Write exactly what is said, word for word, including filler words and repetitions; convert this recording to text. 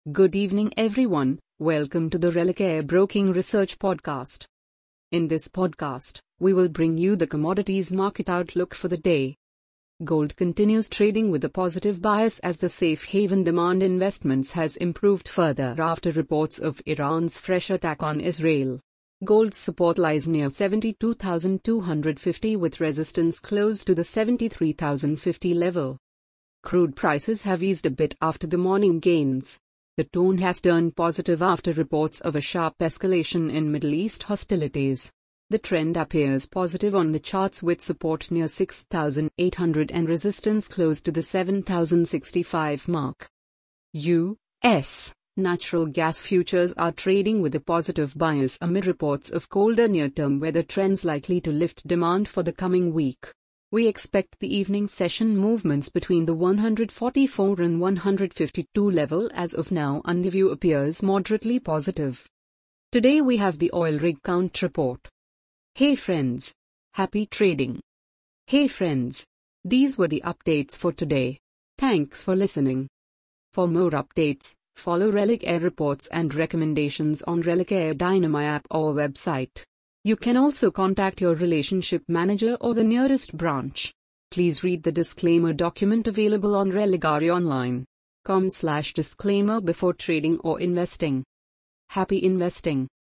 Good evening, everyone. Welcome to the Relicare Broking Research Podcast. In this podcast, we will bring you the commodities market outlook for the day. Gold continues trading with a positive bias as the safe haven demand investments has improved further after reports of Iran's fresh attack on Israel. Gold's support lies near seventy-two thousand two hundred fifty with resistance close to the seventy-three thousand fifty level. Crude prices have eased a bit after the morning gains. The tone has turned positive after reports of a sharp escalation in Middle East hostilities. The trend appears positive on the charts with support near six thousand eight hundred and resistance close to the seven thousand sixty-five mark. U S natural gas futures are trading with a positive bias amid reports of colder near-term weather trends likely to lift demand for the coming week. We expect the evening session movements between the one forty-four and one fifty-two level as of now and the view appears moderately positive. Today we have the oil rig count report. Hey friends! Happy trading! Hey friends! These were the updates for today. Thanks for listening. For more updates, follow Relicare reports and recommendations on Relicare Dynamo app or website. You can also contact your relationship manager or the nearest branch. Please read the disclaimer document available on religare online dot com slash disclaimer before trading or investing. Happy investing!